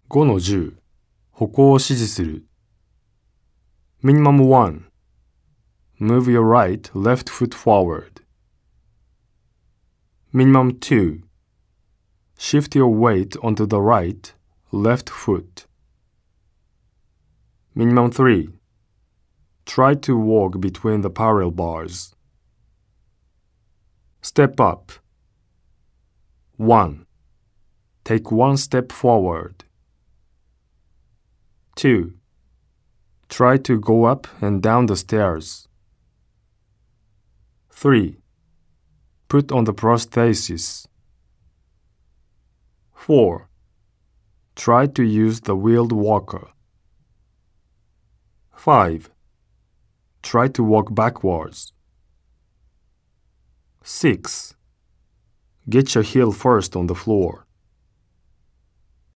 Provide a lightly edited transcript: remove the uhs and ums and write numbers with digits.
5-10 歩行を指示する Minimum 1 Move your right left foot forward Minimum 2 Shift your weight onto the right left foot Minimum 3 Try to walk between the parallel bars Step up 1 Take one step forward 2. Try to go up and down the stairs. 3. Put on the prosthesis. 4. Try to use the wheeled walker. 5. Try to walk backwards. 6. Get your heel first on the floor.